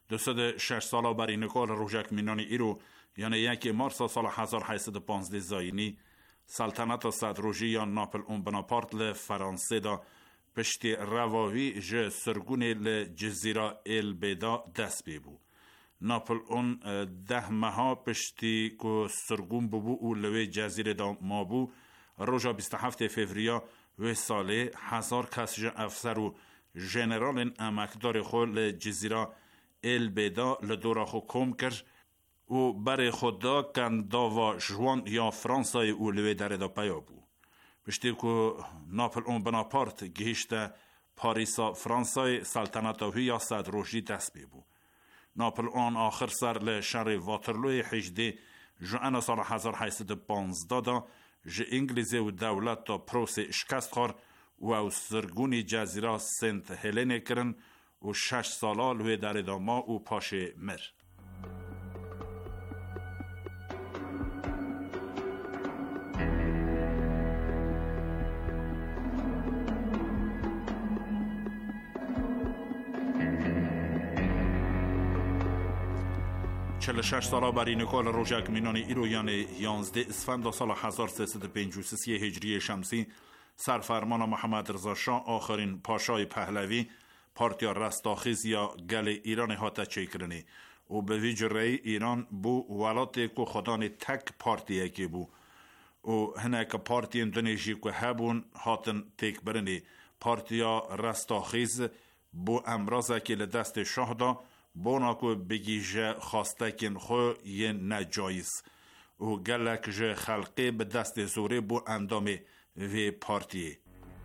دوسد 6 ساله بری نکال روژک مینانی ایرو یعنی 1 مارس سال 1815 زاینی سلطنت صدروژی یا ناپل اون بناپارت لفرانسه دا پشتی رواوی ج سرگونی لجزیره البیدا دست بیبو. ناپل اون 10 ماه پشتی که سرگون ببو او لوی جزیره دا مابو روژا 27 فوریه و ساله 1000 کس ج افسر و جنرال امکدار خو لجزیره البیدا لدورا خو کم کرد و برای خدا کن داوا جوان یا فرانسای او لوی داره دا پیا بو. پشتی که ناپل اون بناپارت گهشته پاریسا فرانسای سلطنتاوی یا صدروژی دست بی بو. ناپل اون آخر سر لشهر واترلوی 18 جوان سال 1815 دا ج انگلیزی و دولت دا پروس شکست خور و او سرگونی جزیره سنت هلینه کرن و 6 سالا لوی داره دا ما و پاشه مر. 46 ساله بری نکال روژک مینانی ایرو یعنی 11 اسفند سال 1353 هجری شمسی سرفرمان محمد رضا شاه آخرین پاشای پهلوی پارتیا رستاخیز یا گل ایران هاته چیکرنی و به ویجره ایران بو ولاتی که خدان تک پارتیه که بو و هنه که پارتی اندونیژی که هبون هاتن تک برنی پارتیا رستاخیز بو امرازه که لدست شاه دا بونا که بگیجه خواسته کن خو یه نجایز و گلک جه خلقی به دست زوره بو اندام و پارتیه.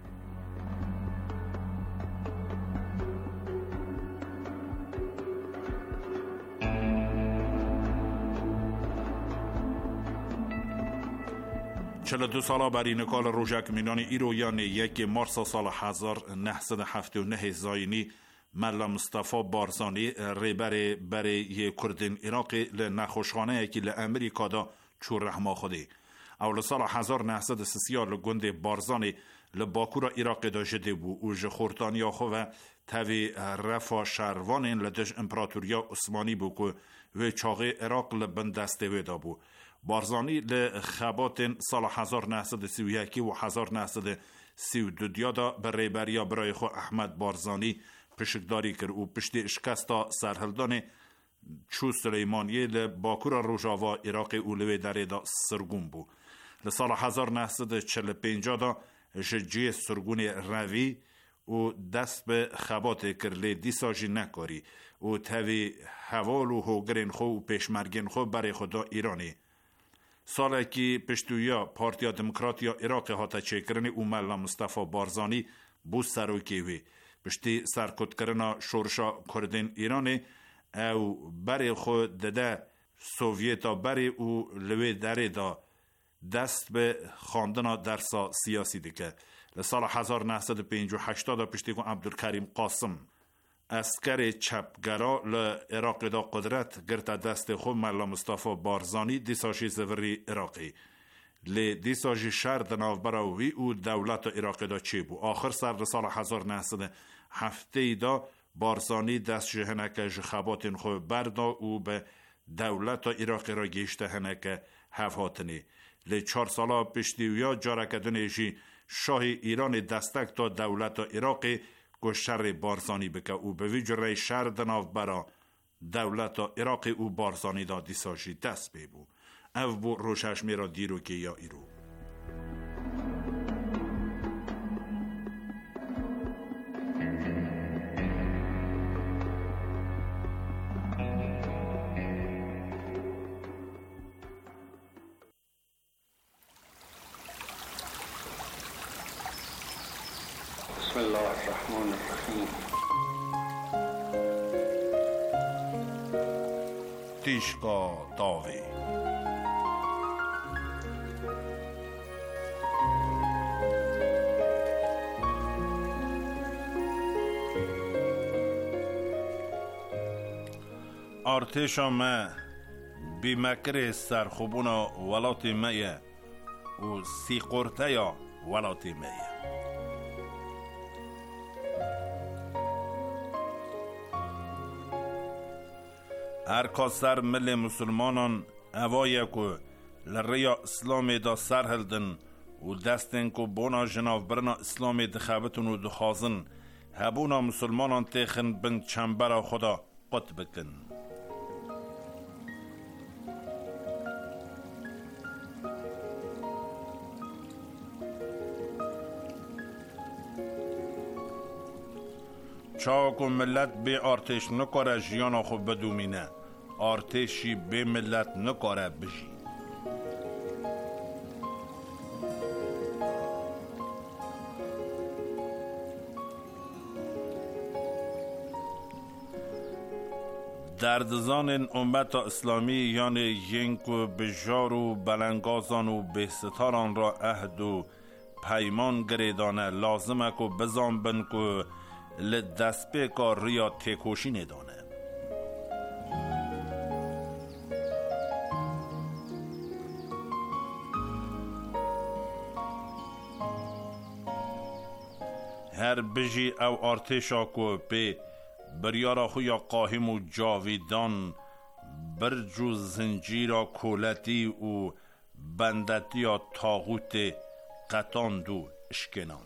چل 2 ساله بری نکال روژک مینانی ایرو یعنی 1 مارس سال 1979 زاینی ملا مصطفی بارزانی ریبر برای کردین عراقی لنخوشخانه که لامریکا دا چور رحما خودی. اول سال 1930 لگند بارزانی لباکورا عراقی دا جده بو و جخورتانیا خو و تاوی رفا شروانین لدش امپراتوریا عثمانی بو که و چاقی عراق لبندسته ویدا بو. بارزانی لخبات سال 1931 و 1932 دیادا بر ریبریا برای خو احمد بارزانی پشکداری کرد و پشتی اشکستا سرهلدان چو سلیمانیه لباکورا روژاوا عراق اولوی داره دا سرگون بو. لسال 1945 دا ججی سرگون روی و دست به خبات کرلی دیساجی نکاری و تاوی حوال و هوگرین خو و پیشمرگین خو برای خدا ایرانی. ساله که پشتویا پارتیا دموکراتیا عراق هاتا چیکرنی و ملا مصطفی بارزانی بو سروکی وی. پشتی سرکت کرنا شورشا کردین ایرانی او بری خود دده سوویتا بری او لوی داره دا دست به خواندن درسا سیاسی دیگه. لسال 1958 دا پشتی کن عبدالکریم قاسم اسکر چپگرا لعراق دا قدرت گرتا دست خود ملا مصطفی بارزانی دیساشی زوری عراقی لی دیساجی شهر دناو براوی او دولت عراق دا چی بو. آخر سر سال 1907 دا بارزانی دست جهنک جخبات خو بردا او به دولت عراق را گیشته هنک هفاتنی لی 4 سالا پشتیویا جارکدنیجی شاه ایران دستک تا دولت عراقی که شر بارزانی بکه او به ویجره شهر دناو برا دولت عراقی او بارزانی دا دیساجی دست بیبو. او بو روشش میرا دیرو که یا ایرو. بسم الله الرحمن الرحیم. تیشکا داوی ارتشا ما بیمکر سرخوبونا ولاتی مایه و سی قرطه یا ولاتی مایه. هر کاسر مل مسلمانان اوایه کو لریا اسلام دا سر هلدن و دستن کو بونا جناف برنا اسلام دخابتون و دخازن هبونا مسلمانان تیخن بند چنبر خدا قط بکن. چاکو ملت به ارتش نکاره جیانا خوب بدومینه، ارتشی به ملت نکاره بجی. دردزان امت اسلامی یعنی ینکو بجار و بلنگازان و بهستاران را عهد و پیمان گریدانه لازمه که بزان بن که لدست کار ریا تکوشی ندانه. هر بجی او ارتشا که به بریارا خویا قاهم و جاویدان برجو زنجیرا کولتی و بندتی یا تاغوت قطاند و اشکناند.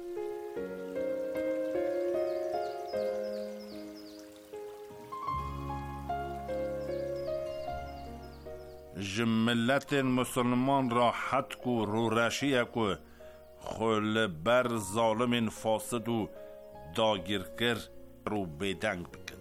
جملت مسلمان را حد کو رو رشیه کو خل بر ظالم فاسد و داگیرگر رو بیدنگ بکن.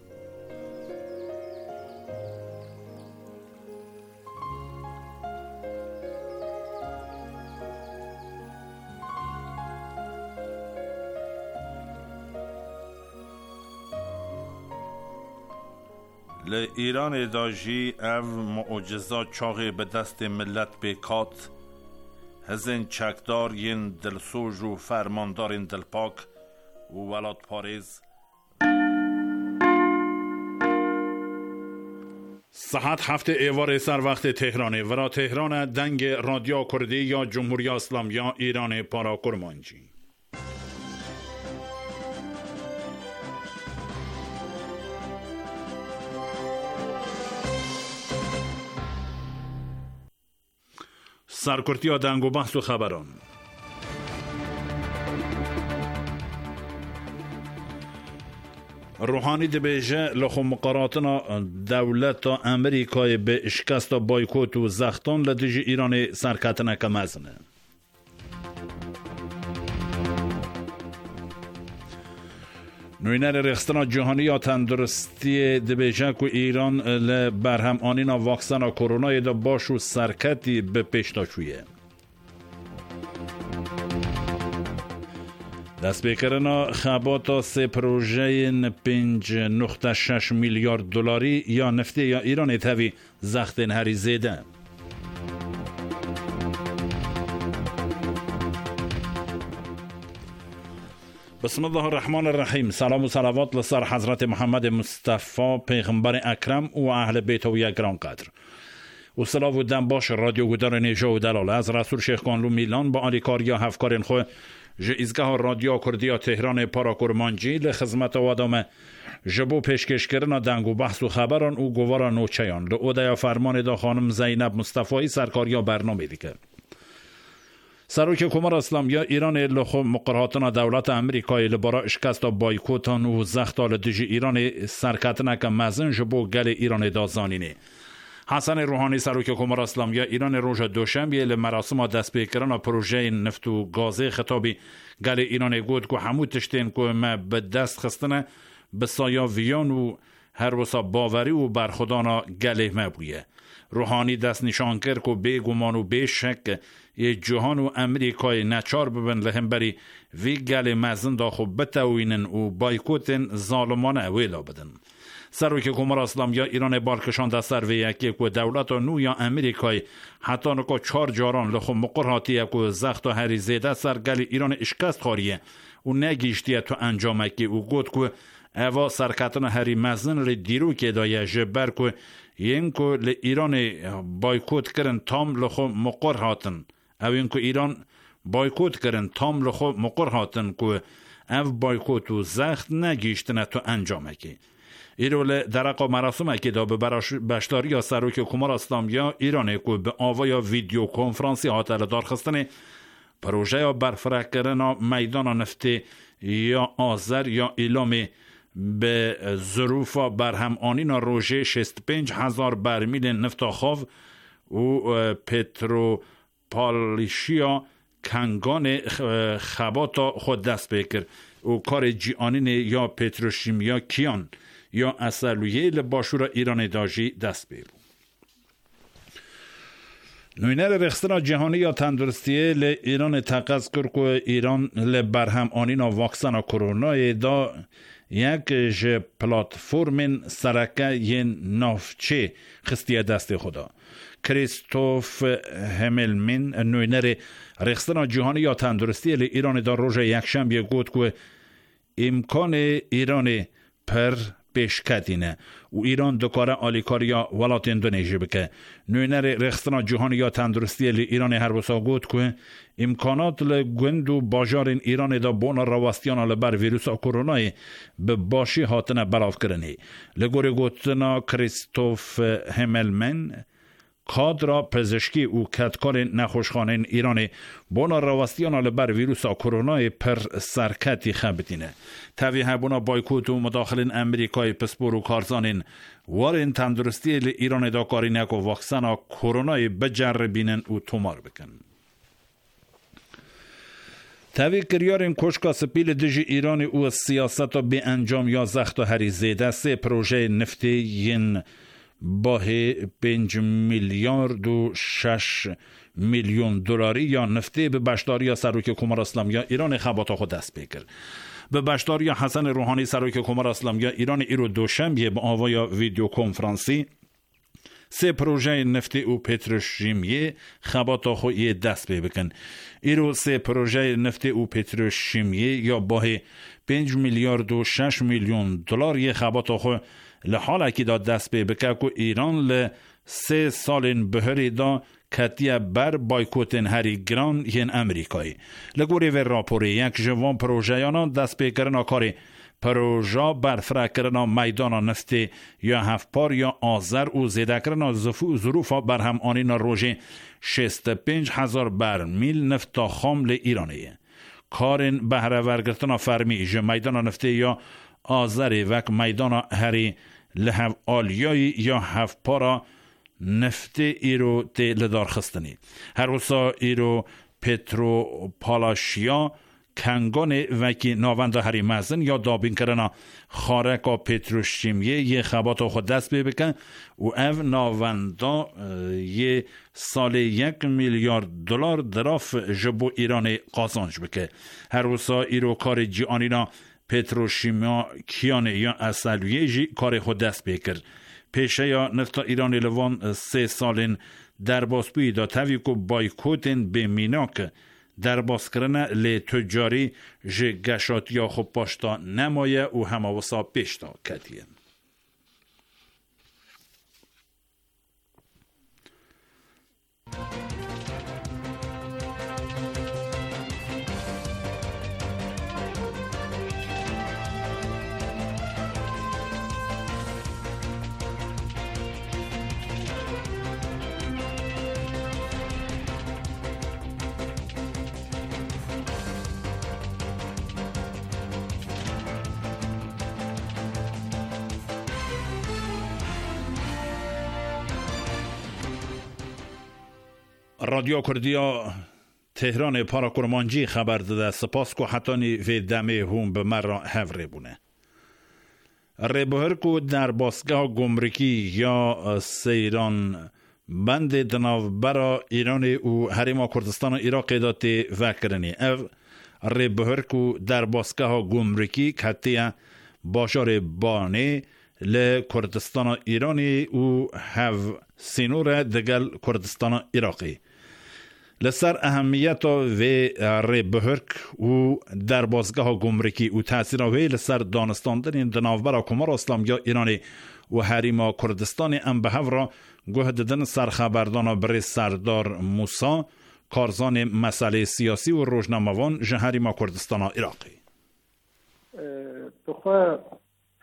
ایران داجی او معجزات چاقی به دست ملت بکات هزین چکدار ین دلسوج و فرماندار ین دلپاک و ولاد پاریز ساعت 7 ایوار سر وقت تهرانه ورا تهران دنگ رادیو کردی یا جمهوری اسلامی یا ایران پارا کرمانجی. سرکرتی ها دنگ و بحث و خبران. روحانی دبیجه لخو مقاراتنا دولت امریکای به اشکست بایکوت و زختان لدیج ایران سرکتنه کمزنه. نوینر رخستنا جهانی یا تندرستی دبیجه که ایران لبرهم آنینا واکسنا کرونای دا باشو سرکتی به پیشتاچویه. دست بکرنا خباتا سه پروژه 5.6 میلیارد دلاری یا نفتی یا ایران تاوی زختن هری زیده. بسم الله الرحمن الرحیم. سلام و صلوات لسر حضرت محمد مصطفی پیغمبر اکرم و اهل بیت و گران قدر. و سلاو و دم باش رادیو گدار نیجا و دلاله از رسول شیخ کانلو میلان با آلیکار یا هفکارین خو جایزگاه رادیو کردی تهران پارا کرمانجی لخدمت وادام جبو پیشکش کردن دنگ و بحث و خبران و گوارا نوچیان لعوده فرمان دا خانم زینب مصطفی سرکاریا برنامه دیگه. سروک کمر اسلامی ایران لخو مقرراتنا دولت امریکای لبارا اشکست بایکوتان و زختال دیجی ایران سرکتنک مزن جبو گل ایران دازانینه. حسن روحانی سروک کمر اسلامی ایران روز دوشنبه لمراسم دست پیکران پروژه نفت و گازه خطابی گل ایران گود که همو تشتین که ما به دست خستنه به سایاویان و هر وسا باوری و برخودانا گله ما بویه. روحانی دست نشان کرد که به گمان و به شک یه جهان و امریکای نچار ببن لهم بری وی گل مزن دا خوب بتاوینن و بایکوتن ظالمان اویلا بدن. سروک کمر اسلامی ایران بارکشان دست سر ویکی که دولت نو یا امریکای حتی نکا 4 جاران لخو مقرراتی که زخت و هری زیده سر گل ایران اشکست خاریه و نگیشتیه تو انجامکی و گود که اوا سرکتن هری مزن ری دیرو که دایه جبر که این که ایران بایکوت کرن تام لخو مقر هاتن او این که ایران بایکوت کرن تام لخو مقر هاتن که او بایکوت و زخت نگیشتنه تو انجامکی. ایرول درقا مراسم که دا به بشداری یا سروک کمار اسلامیا ایرانه که به آوایا ویدیو کنفرانسی هاتل دارخستن پروژه یا برفرک کردن میدان نفتی یا آذر یا اعلام به ظروف برهم آنین روژه 65,000 برمیل نفت خاو و پتروپالیشیا کنگان خباتا خود دست بکر و کار جیانین یا پتروشیمیا کیان یا اصلویه لباشور ایران داجی دست بیبو. نوینر رخصنا جهانی یا تندرستیه ل ایران تقاض کرد که ایران لبرهم آنین واکسن کرونا دا یک پلاتفورم سرکه ی نافچه خستیه دست خدا. کریستوف هملمن نوینر رخصنا جهانی یا تندرستی ل ایران دا روز یک شنبه گفت که امکان ایران پر پیشکتینه و ایران دکاره آلیکاریا ولات اندونیژی بکه. نوینر رخصنا جهانی یا تندرستی ل ایران هر بسا گفت که امکانات لگوند و باجار ایران دا بون رواستیان لبر ویروس کرونا به باشی هاتنه بلاف کرنی. لگوری گوتنا کریستوف هملمن کادر پزشکی و کتکار نخوشخانه ایران بونا رواستیان لبر ویروس کرونا پر سرکتی خبتینه. تویه بونا بایکوت و مداخلین امریکای پسپور و کارزانین وارین تندرستی ایران دا کارینک و واکسن کرونا بجربینن و تومار بکن. توی کریارین کشکا سپیل دژ ایران و سیاست به انجام یا زخت و هریزه دسته پروژه نفتی ین باه 5 میلیارد و 6 میلیون دلاری یا نفتی به بشداری یا سروک کمار اسلامیا ایران خباتا خود دست بکر. به بشداری حسن روحانی سروک کمار اسلامیا ایران ایرو دوشنبه به آوایا ویدیو کنفرانسی سه پروژه نفتی و پتروشیمیه خباتا خود دست بکن. ایرو سه پروژه نفتی و پتروشیمیه یا باه 5 میلیارد و 6 میلیون دلار یه خباتا خود لحال که دا دست به بکه که ایران ل 3 سال بهری دا کتیه بر بایکوتن هری گران ین امریکایی. لگوری و راپوری یک جوان پروژه یانا دست به کرنا کاری پروژه برفرک کرنا میدان نفتی یا هفپار یا آذر و زیده کرنا ظروف برهم آنین روژه 65,000 برمیل نفت خام ل ایرانیه. کارین بهره ورگرتنا فرمی جه میدان نفتی یا آذری وک میدان هری لحو آلیایی یا هف پارا نفت ایرو تی لدار خستنی. هر وسا ایرو پتروپالاشیا کنگان وکی ناوند هری مزن یا دابین کرنا خارکا پتروشیمیه یه خبات خود دست بکن و او ناوندا یه سال 1 میلیارد دلار دراف جبو ایران قازانج بکه. هر وسا ایرو کار جیانینا پتروشیمیا کیانه یا اصلیه جی کار خود دست بکر. پیشه یا نفت ایران لوان 3 سالین در باسپوی دا تویکو بایکوتن به میناک در باس کرنه لی تجاری جه گشات یا خوب پاشتا نمایه و همواسا پیشتا کتیه. رادیو کردیا تهران پاراکرمانجی خبر داده سپاس که حتانی و دمه هم به مرا هفره بونه. ریبهر که در باسگاه گمرکی یا سیران بند دناوبرا ایران و حریم کردستان عراق داته وکرنی. او ریبهر که در باسگاه گمرکی کتیه باشار بانه ل کردستان ایرانی و هف سینور دگل کردستان عراقی. لسر اهمیت و ریبهرک و در بازگاه گمرکی و تأثیر وی لسر دانستاندن دناوبر کمار اسلامیا ایرانی و حریم کردستان ام به هفرا گوه ددن سرخبردان بر سردار موسا کارزان مسئله سیاسی و روزنامه‌وان جه حریم کردستان عراقی. بخواه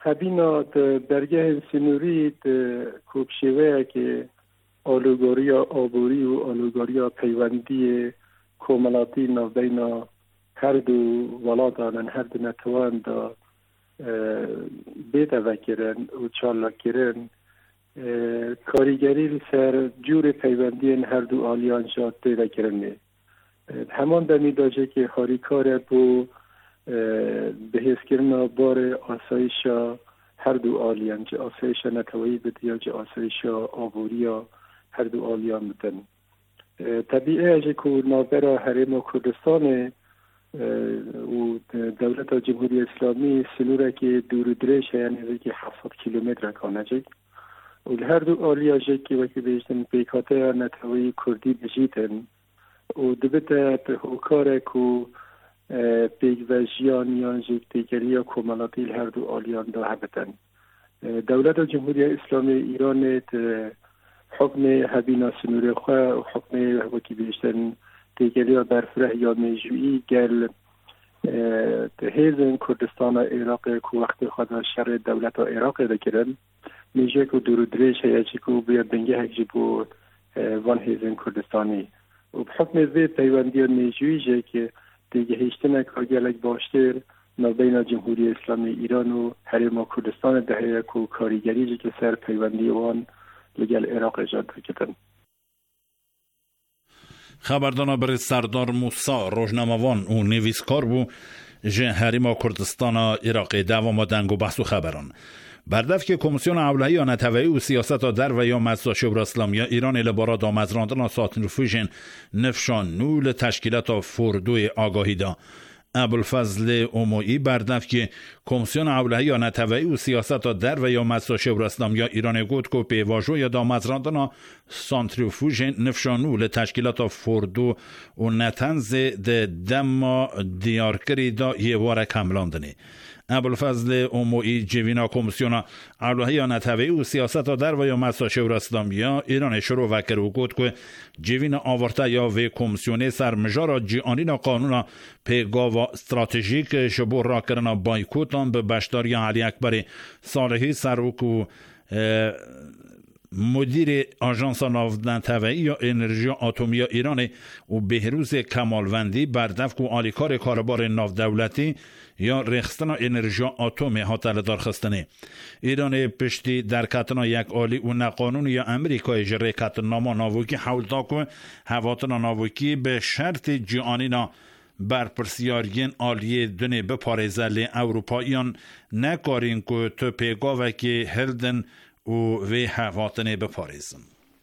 هبینا درگاه سنوری کوبشیوه که آلوگاریا آبوری و آلوگاریا پیوندی کوملاتی نوبینا هر دو ولادانن هر دو نتوان دا بیتا وکرن و چالا کرن کاریگری سر جور پیوندی هر دو آلیان شاد دیده کرنه همان دمی داجه که خاریکار بو به حس کرنا بار آسایش هر دو آلیان چه آسایش نتوایی بده یا چه آسایش آبوریا هر دو آلیان بدن طبیعه اجه که نابرا حرم و کردستان و دولت جمهوری اسلامی سنوره که دور درش یعنی که 70 کیلومتر کانجه و هر دو آلیا جه که وقتی بیشتن پیکاته نتوایی کردی بجیتن و دبته به حکاره که پیک و جیان یا جکتگری یا کمالاتی هر دو آلیان دا هبتن دولت جمهوری اسلامی ایران حکم هبینا سنوری خواه و حکم وکی بیشتن تیگری برفره یا میجویی گل هیزن کردستان عراق که وقت خدا شر دولت عراق دکرن میجه که دور دریش هیچی که باید بنگه هکجی بود وان هیزن کردستانی و حکم زی پیوندی میجویی جه که دیگه هیچتن کارگلک باشتر نبین جمهوری اسلامی ایران و حرم کردستان دهه که کاریگری جه که سر پیوندی وان لگل عراق ایجاد بکتن. خبردانا بر سردار موسا روزنامه‌وان و نویسکار بو جه حرم کردستان عراق دوام دنگ و بحث و خبران بردف که کمیسیون اولهی آن توی و سیاست در و یا مزدا شبر اسلامی ایران لبارا دا مزراندن ساتن رفوژن نفشان نول تشکیلات فردوی آگاهی دا ابوالفضل امویی بردف که کمیسیون اولهی آن توی و سیاست در و یا مزدا شبر اسلامی ایران گوت کو پیواژو یا دا مزراندن سانتریفوژن نفشان نول تشکیلات فردو و نتنز دما دیارکری دا یه واره کملاندنی ابوالفضل امویی جوینا کمیسیون اولهی نتوی و سیاست در و یا مسا شور اسلامی ایران شروع وکر و گوت که جوینا آورتا یا و کمیسیون سرمجارا جیانینا قانونا پیگاوا استراتژیک شبور را کرنا بایکوتان به بشداری علی اکبر صالحی سروک و مدیر آژانس ناودنتوی یا انرژی اتمی ایران و بهروز کمالوندی بردف کو آلیکار کاربار ناودولتی یا رخصتنا انرژی اتمی هاتل دارخستنه ایران پشتی در کتنا یک آلی و نقانون یا امریکای جره کتناما ناوکی حول داکو هواتنا ناوکی به شرط جیانینا بر پرسیارین آلیه دنه بپارزل اروپاییان نکارین که تو پیگاوه که هلدن و هواتنه بپاریزن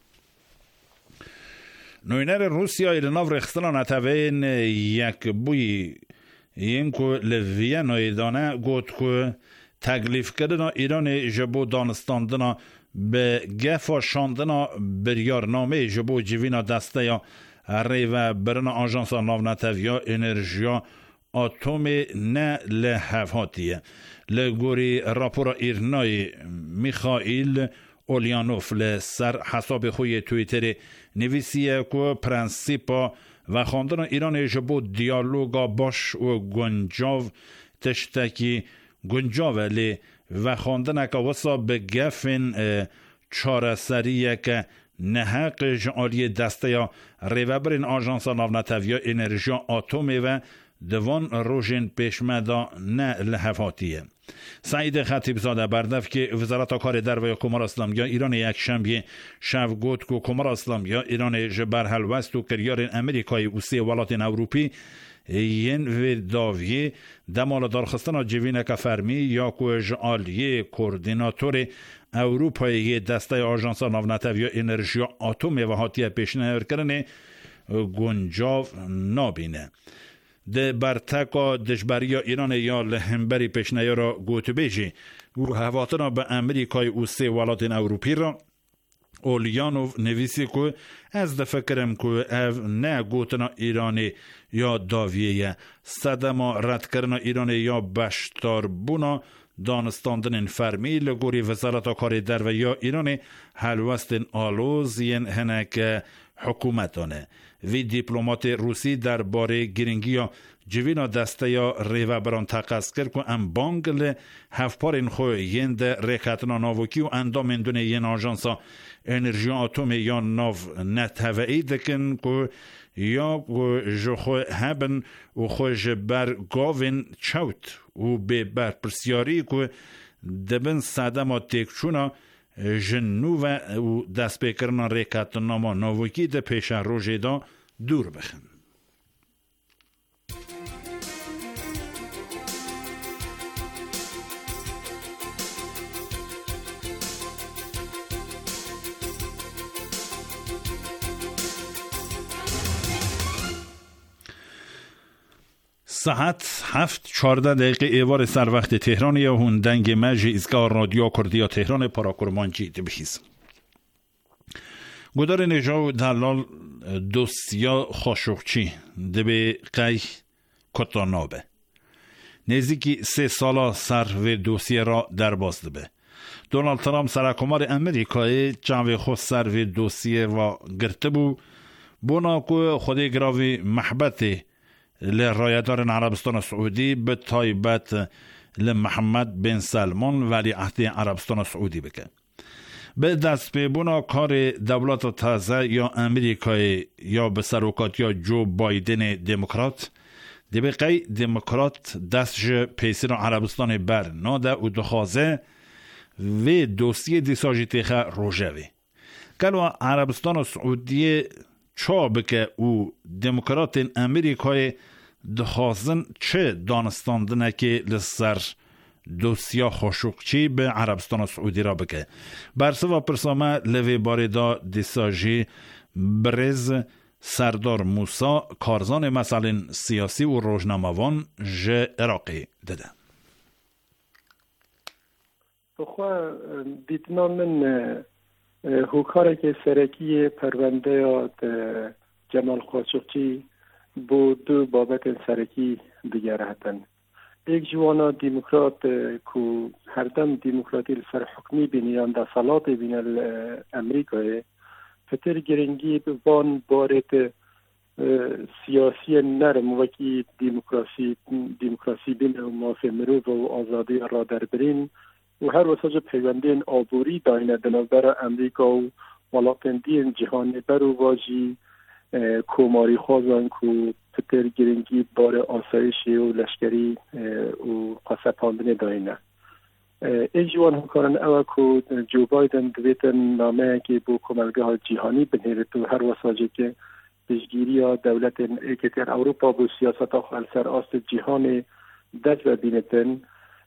نوینر روسیا ایلناو رخصتنا نتوین یک بوی این که لویه نایدانه گوت که تکلیف کردن ایران جبو دانستاندن به گفا شاندن بریارنامه جبو جوینا دسته یا ری و برن آژانس ناونتویا انرژیا اتمی نه لحفاتیه لگوری راپور ایرنای میخائیل اولیانوف لسر حساب خوی تویتر نویسیه که پرنسیپا و خواندن ایران جبو دیالوگا باش و گنجاو تشتکی گنجاوه لی و خواندن که وصا به گفن چارسریه که نحق جعالی دسته یا ریوبرین آژانس ناونتویا انرژی اتمی و دوان روژن پیشمدا نه لحفاتیه سعید خطیب زاده بردف که وزارت کار در و کمار اسلامی ایران یک شنبه شب گفت که کمار اسلامی ایران جبر هلوست و کریار امریکای و سی ولات اروپی این وداوی دمال دارخستان جوین کفرمی یا که جعالی کوردیناتور اروپایی دسته آژانس ناونتویا انرژی اتمی و هاتیه پیشنهاد کردن گنجاو نابینه ده برتکا دشبری ایران یا لهمبری پیشنهاد را گوت بیجی و هواتنا به امریکای و سی ولات اروپی را اولیانوف نویسی که از ده فکرم که او نه گوتنا ایرانی یا داویه صدما رد کرنا ایرانی یا بشتار بونا دانستاندن فرمی لگوری وزارت کار در و یا ایرانی حلوستن آلوزین هنک حکومتانه وی دیپلمات روسی در باره گرینگی یا جوینا دسته یا ریوه بران تقص کرد که ام بانگل هفپارین خوی یند ریکتنا ناوکی و اندام اندونه ین آجانسا انرژی آتومی یا ناو نتوهی دکن که یا جو خوی هبن و خوی جبر گاوین چوت و به بر پرسیاری که دبن سادما تکچونا جنو و دست بکرنا ریکتنا ما ناوکی ده پیش روژه دا دور بخن. ساعت 7:14 ایوار سر وقت تهران یا هوندنگ مج ایستگاه رادیو کردیا تهران پاراکرمانچی دبیز. گودار نجاو دلال دوسیا خاشقچی دبی قی کتانابه. نزدیکی 3 سالا سر و دوسیه را در باز دبه. دونالد ترامپ سرکمار امریکای جنوی خود سر و دوسیه و گرته بو بونا که خودی گراوی محبت لرایدار عربستان سعودی به تایبت لمحمد بن سلمان ولی عهد عربستان سعودی بکن. به دست پیبونا کار دولت تازه یا امریکای یا به سروکات یا جو بایدن دموکرات دبقی دموکرات دستش پیسر عربستان بر ناده و دخوازه و دوسیه دیساجی تیخه روژوی کلو عربستان سعودی چا بکه و دموکرات امریکای دخوازن چه دانستاندنه که لسر دوسیا خاشقچی به عربستان سعودی را بکه برسه و پرسامه لوی باردا دیساجی برز سردار موسا کارزان مسائل سیاسی و روزنامه‌وان ژ عراقی داده. بخواه دیدنا من هوکاره که سرکی پرونده یاد جمال خاشقچی با 2 بابت سرکی دیگر هستن. یک جوانا دموکرات که هر دم دموکراتی سر حکمی بینیان در صلات بین امریکای فتر گرنگی بان بارد سیاسی نرم وکی دموکراسی بین و مافی مروف و آزادی را در برین و هر وساج پیوندین آبوری داینه دنابر امریکا و ولاتندین جهانی برو واجی کوماری خوازان که فتر گرنگی بار آسایشی و لشکری و قصپاندن داینه. ایجوان همکارن اوه که جو بایدن دویتن نامه که بو کمالگاه جهانی بنهره تو هر وساجه که پیشگیری ها دولت ایکتر اروپا بو سیاست ها سر آست جهانی دست و بینتن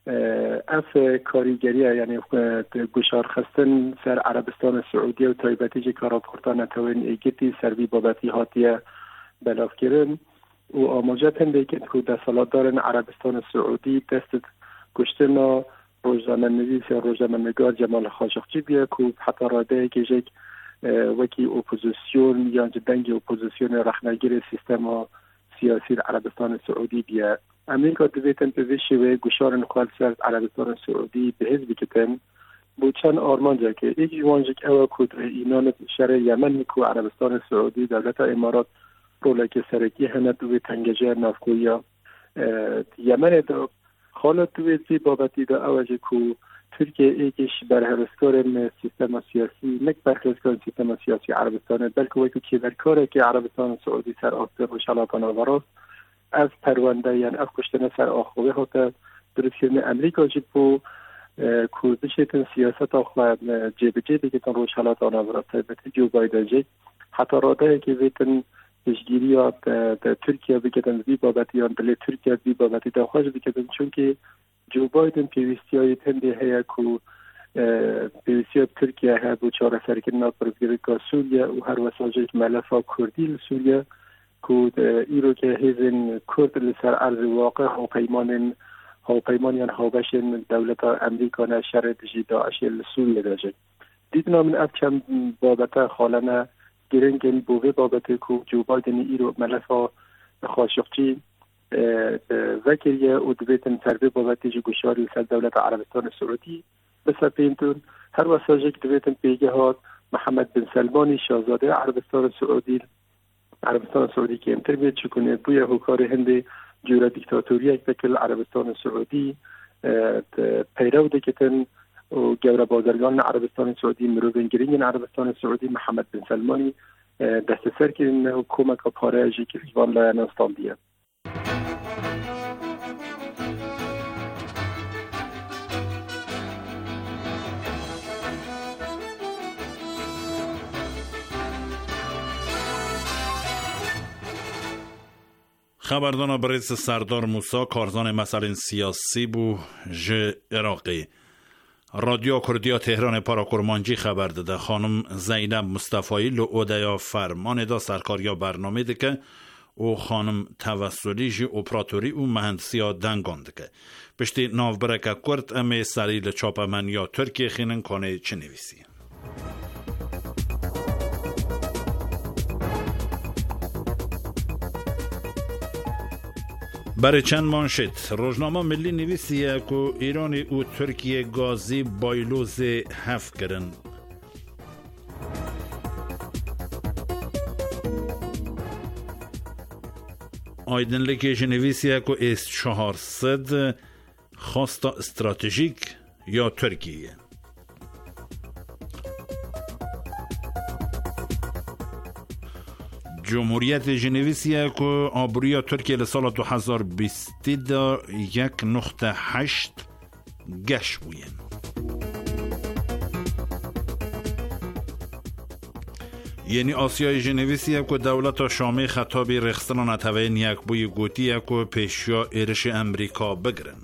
اف کاریگری یعنی گوشار خستن سر عربستان سعودی و تایبتی که کاراپورتان نتوین ایگتی سروی بابتی هاتیه بلاف کرن و آماجت هنده که در سالادارن عربستان سعودی دست گشتنا روزنامه نویس یا روزنامه نگار جمال خاشقچی بیا که حتی راده که یک وکی اپوزیسیون یا جدنگ اپوزیسیون رخنگیر سیستم سیاسی عربستان سعودی بیا امریکا دویتن به ویشی و گوشارن خوال سرد عربستان سعودی به حزبی کتن بو چند آرمان جا که ایک جوانجک اوه کود اینان شر یمن که عربستان سعودی دولت امارات رولک سرکی هنه دوی تنگجه نفکویا یمن دو خالت دوی زی بابتی دا اوه جا که ترکیه ایکش برهرسکار سیستم سیاسی نک برهرسکار سیستم سیاسی عربستان بلکه وی که برکاره که عربستان سعودی سر آفته و شلاپان آوراست از پرونده یعنی از کشتن سر آخوه هاته درست کردن امریکا جید بو کوزشتن سیاست آخوه جیب جیبی که تن روش حالات آنها براسته بطی جو بایده جید حتی راده که ویتن پیشگیری ها در ترکیه بکتن زی بابتی یا دلی ترکیه زی بابتی در خواهش بکتن چون که جو بایدن پیوستی های تنده هیا که پیوستی ها ترکیه ها بو چاره سرکن ناپرزگیری که سوریه و هر وساجه که ملفا کردی سوریه که ایرو که هیزن کرد لسر عرض واقع هاوپیمانیان هاوبشن دولت امریکا نشر دجی داعش سوریه داجه دیدنا من اف چند بابتا خالنا گرنگن بوه بابتا که جو بایدن ایرو ملفا خاشقچی وکریه و دویتن تربیه بابتی جو گوشاری لسر دولت عربستان سعودی بسا پینتون هر وساجه که دویتن پیگه هات محمد بن سلمان شاهزاده عربستان سعودی که امتر چکونه بوی هوکار هند جوره دیکتاتوری یک بکل عربستان سعودی پیرو دکتن و گوره بازرگان عربستان سعودی مروبین گرینگ عربستان سعودی محمد بن سلمانی دست سر کردن و کمک پاره اجی که ریوان لایان استاندیه. خبردان برس سردار موسی کارزان مسائل سیاسی بو ژ عراقی رادیو کردیا تهران پاراکورمانجی خبر داده خانم زینب مصطفایی لو اودیا فرمان دا سرکاریا برنامه ده که او خانم توسلی جی اپراتوری او مهندسیا دنگانده که پشتی ناو برکه کرد امی سریل چاپمن یا ترکیه خینن کنه چه نویسی. برای چند مانشت روزنامه ملی نویسیه که ایران و ترکیه گازی بایلوز هفت کرن. آیدن لکیش نویسیه که ایست 400 خواستا استراتژیک یا ترکیه. جمهوریت جنویسیه که آبرویا ترکیه لسال 2020 دا 1.8 گش بوین. یعنی آسیای جنویسیه که دولت شامی خطابی رخصتان اتوین یک بوی گوتیه که پیشیا ایرش امریکا بگرن.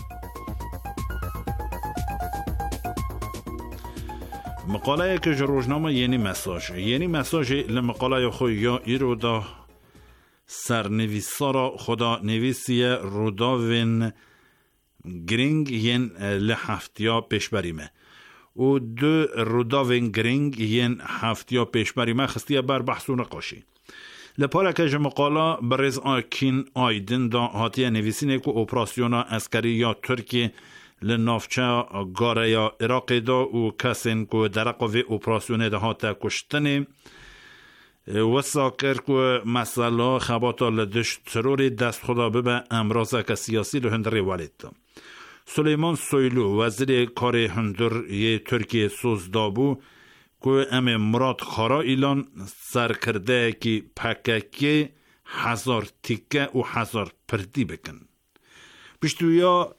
مقاله که روزنامه یعنی مساج لمقاله خو یا ایرو دا سرنویسا خدا نویسیه روداوین گرینگ ین لحفتیا پیشبریمه و دو روداوین گرینگ ین هفتیا پیشبریمه خستیه بر بحث و نقاشی لپاره که مقاله برز آکین آیدن دا هاتیه نویسینه که اپراسیون عسکری یا ترکیه لنافچه گاره یا عراق دا و کسین که در قوی اپراسیون ده هاته کشتنه و ساکر که مسئله خباتا لدشت ترور دست خدا ببه امرازه که سیاسی لهند روالید دا. سلیمان سویلو وزیر کار هندر یه ترکیه سوز دابو که ام مراد خارا ایلان سر کرده که پککی 1000 تیکه و 1000 پردی بکن. پشتویا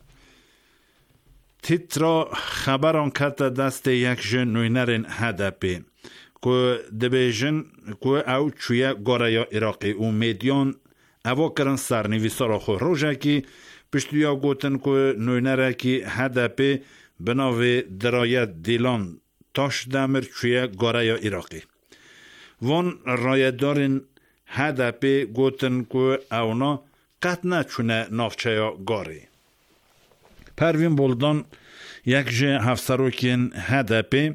تیترا خبران کرده دست یک جن نوینرین هدپی که دبیجن که او چویه گاره یا عراقی و میدیان او کرن سرنویسا را خو روژه که پشتویا گوتن که نوینره که هدپی بناوی درایت دیلان تاش دمر چویه گاره یا عراقی وان رایدارین هدپی گوتن که اونا قط نچونه نافچه یا گاری پروین بولدان یک جه هفسروکین هدپی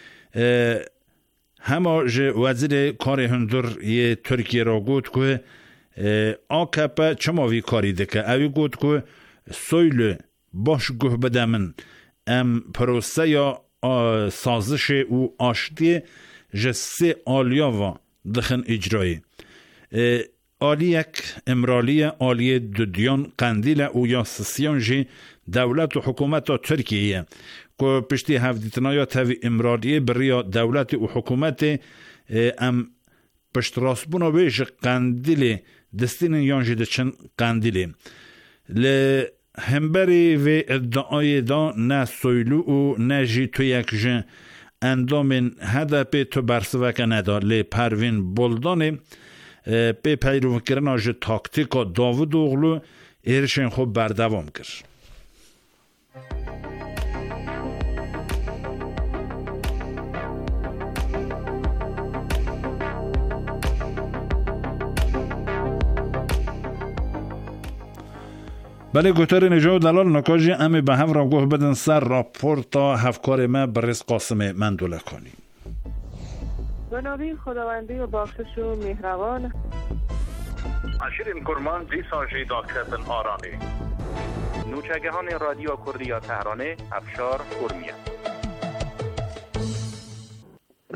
همه جه وزیر کار هندر یه ترکیه را گوت که آکپه چماوی کاری دکه اوی گوت که سویل باش گوه بدمن ام پروسه یا سازش و آشتی جه 3 آلیا و دخن اجرایی آلی یک امرالی آلی دودیان قندیل او یا سسیان جی دولت و حکومت ترکیه که پشتی هفدیتنایا تاوی امرالی بریا دولت و حکومت ام پشت راسبونا بیش قندیل دستین یانجی دچن قندیل لهمبری و ادعای دا نه سویلو و نه جی تو یک جن اندامین هدپی تو برسوک ندا لی پروین بولدانه به پیرو کردن از تاکتیک داوود اوغلو ایرشن خوب بردوام کرد. بله گوتر نجات دلال نکاجی امی به هم را گوه بدن سر راپورتا هفکار ما برس قاسم مندوله کنی. بنابین خداوندی و بخشش و مهربان عشیرین کرمان زیساجی داکتن آرانی نوچگهان رادیو کردیا تهرانه افشار کرمیه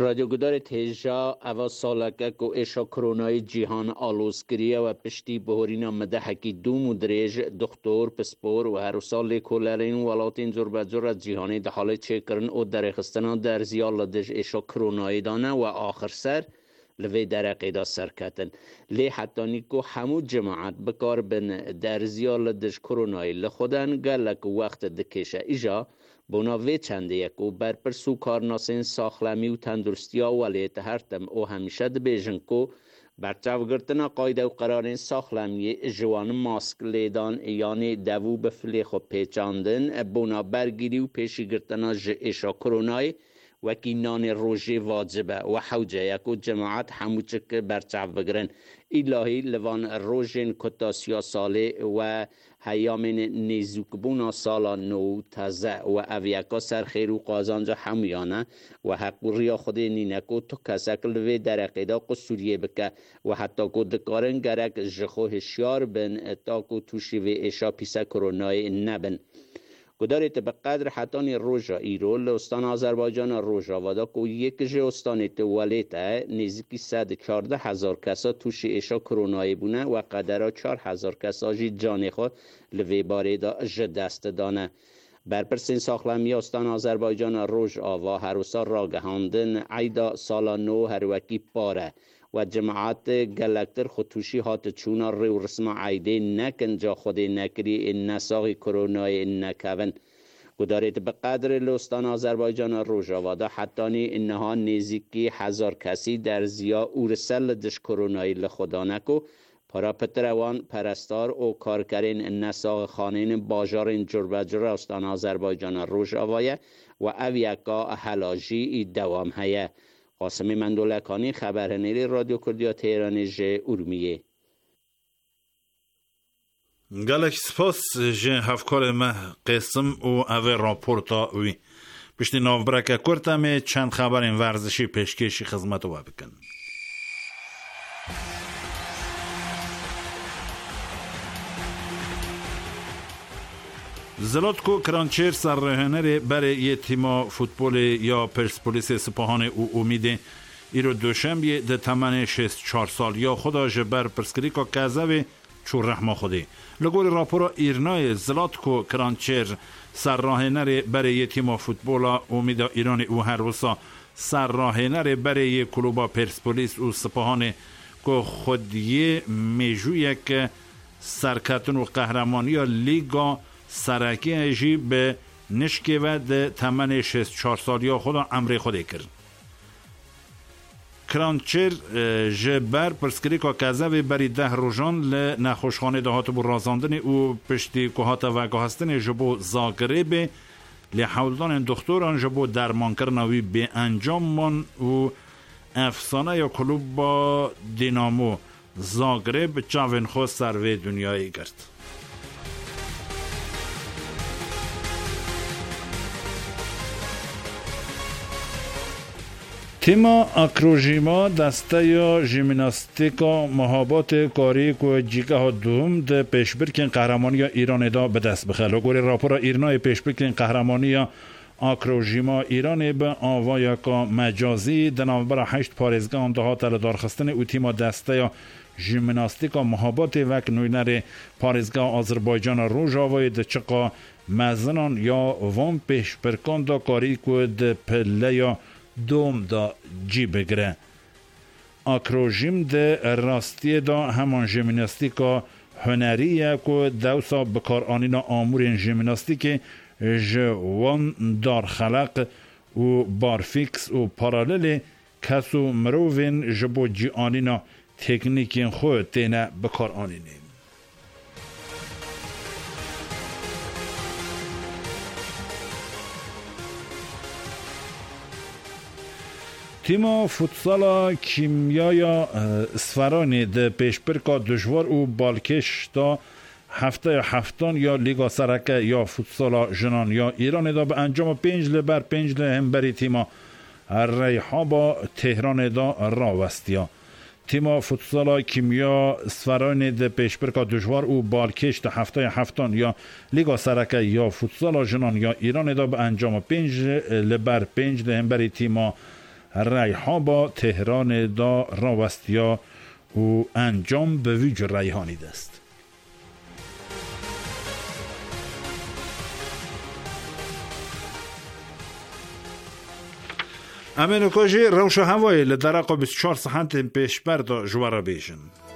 رادیو گدار تیجا اوا سالکه کو ایشا کرونای جیهان آلوسکریه و پشتی بهورینا مدحکی دو مدرج دکتر پسپور و هر سال کولرین ولاتین زربزر از جیهانی ده حال چکرن او درخستنا در زیال دج ایشا کرونای دانه و آخر سر لوی درقیدا سرکتن لی حتی نیکو همو جماعت بکار بن در زیال دج کرونای لخودن گلک وقت دکشه ایجا بناوی چنده یکو بر پرسو کارناسین ساخلمی و تندرستیا ولیت هرتم او همیشه ده بیجن کو برچاو گرتنا قایده و قرارین ساخلمی جوان ماسک لیدان یعنی دوو بفلی خو پیچاندن بنا برگیری و پیشی گرتنا ایشا کرونای وکی نان روژه واجبه و حوجه یکو جماعت هموچک برچاو بگرن الهی لوان روژین کتاسیا ساله و هیامین نیزوکبونا سالا نو تازه و اویکا سرخیر و قازانجا همیانه و حق ریا خود نینکو تو کسک لوی درقیدا قصوریه بکه و حتی کو دکارن گرک جخو هشیار بن تا کو توشی و ایشا پیسا کرونای نبن گداریت به قدر حتانی روژا ایرول استان آذربایجان روژا ودا کو یک جه استانیت ولیته نزدیکی 114,000 کسا توش ایشا کرونایی بونه و قدرها 4,000 کسا جی جان خود لوی باره دا دست دانه برپرسین ساخلمی استان آذربایجان روژ آوا هروسا راگهاندن عیدا سالا نو هروکی پاره و جماعت گلکتر خودتوشی هات چونا ریو رسم عیده نکن جا خود نکری نساقی کرونای نکون گداریت به قدر لستان آذربایجان روژاوادا حتانی انها نزدیکی 1,000 کسی در زیا اورسل دش کرونای لخدانکو پراپتروان پرستار و کارکرین نساق خانین باجارین جربجر استان آذربایجان روژاوایه و اویکا حلاجی دوام هیه قاسم مندولکانی خبرنگار رادیو کردیا تهران ارومیه گلک سپاس جه هفکار ما قسم و اوه راپورتا وی پشتی نوبرک کرتم چند خبر ورزشی پیشکشی خدمت و بکن زلاتکو کرانچر سررهنر برای یه تیم فوتبال یا پرسپولیس سپاهان او امیده ایرو دوشنبه ده تمن 64 سال یا خدا جبر پرسکریکا کازوی چور رحمه خوده لگوری راپورا ایرنای زلاتکو کرانچر سررهنر برای یه تیم فوتبال امیده ایران او هر وسا سررهنر برای یه کلوبا پرسپولیس او سپاهان که خودیه میجویه که سرکتن و قهرمانی لیگا سرکی ایجی به نشکه و ده تمن 64 سالیا خدا امری خوده کرد کرانچر جبر پرسکریکا کازوی بری 10 روزان لنخوشخانه دهات بو رازاندن او پشتی کوهات و گاهستن جبو زاگرب لحولدان دکتران جبو درمان کرناوی به انجام من و افسانه یا کلوب با دینامو زاگرب چاوین خود سروی دنیایی کرد تیما اکروژیما دسته یا ژیمناستیکا محابات کاری که جیگه ها دوم ده پیشبرکن قهرمانی ایران دا به دست بخل گوری راپورا ایرانای پیشبرکن قهرمانی اکروژیما ایران به آوای که مجازی ده نوبر 8 پارزگان ده ها تلدار خستن او تیما دسته یا ژیمناستیکا محابات وک نوینر پارزگاه آذربایجان روژ آوای ده چقا مزنان یا وان پیشبرکان دا کاری که ده پله یا دوم دا جی بگره اکروژیم ده راستی دا همان ژیمناستیکا هنریه که دوسا بکار آنینا آمورین ژیمناستیک جوان دار خلق و بارفیکس و پارالل کسو مروین جبو جی آنینا تکنیکین خود تینه بکار آنینه تیما فوتسالا کیمیایا اسفرانی ده پیشبرکا دجوار و بالکش تا هفتان یا لیگا سرکه یا فوتسالا جنان یا ایران دا به انجام 5 لبر 5 همبری تیما ریحا با تهران دا راوستیا تیما فوتسالا کیمیا اسفرانی ده پیشبرکا دجوار و بالکش تا هفتان یا لیگا سرکه یا فوتسالا جنان یا ایران دا به انجام 5 لبر 5 همبری تیما رای ها با تهران دا راوستیا و انجام به ویج رای هانید است. امریکاجی روش هوایی لدرقه 24 ساعت پیش بردا جوارا بیشن.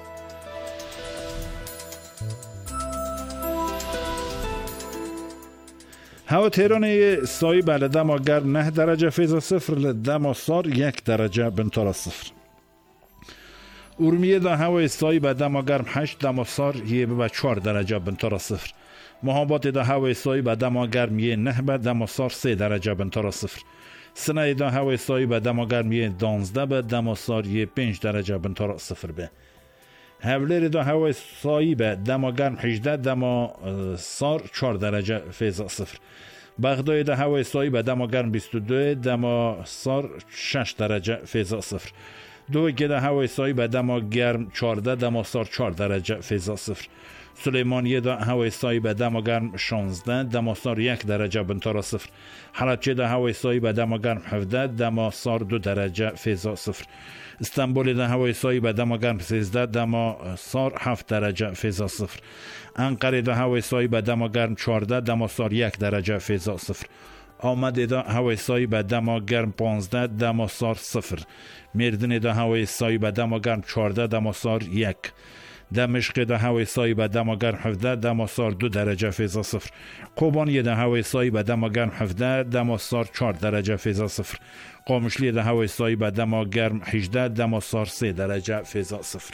هوا تهران سایی بله دما گرم 9 درجه فیضا 0 لدما سار 1 درجه بنتارا 0. ارمیه دا هوای سایی به دما گرم 8 دما سار 1 به 4 درجه بنتارا 0. مهابات دا هوای سایی به دما گرم 9 به دما سار 3 درجه بنتارا 0. سنه دا هوای سایی به دما گرم 12 به دما سار 5 درجه بنتارا 0 به. هولر دا هوای سایی به دما گرم 18 دما سار 4 درجه فیضا 0. بغداد دا هوای سایی به دما گرم 22 دما سار 6 درجه فیضا 0. دوگه دا هوای سایی به دما گرم 14 دما سار 4 درجه فیضا 0. سلیمانیه دا هوای سایی به دما گرم 16 دما سار 1 درجه بنتارا 0. حلبچه دا هوای سایی به دما گرم 17 دما سار 2 درجه فیضا 0. استانبول دا هوای سایی به دما گرم 13 دما سار 7 درجه فیضا 0. انقره دا هوای سایی به دما گرم 14 دما سار 1 درجه فیضا 0. آمده دا هوای سایی به دما گرم 15 دما سار 0. مردن دا هوای سایی به دما گرم 14 دما سار 1. دمشق دا هوای سایی به دما گرم 17 دما سار 2 درجه فیضا 0. کوبانی دا هوای سایی به دما گرم 17 دما سار 4 درجه فیضا 0. قامشلی دا هوای سایی به دما گرم 18 دما سار 3 درجه فیضا 0.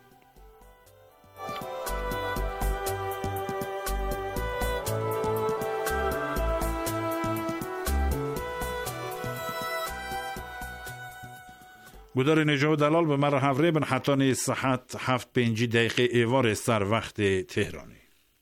گودار نجات دلال به مرا حوره بن حتانی صحت 7-5 دقیقه ایوار سر وقت تهرانی.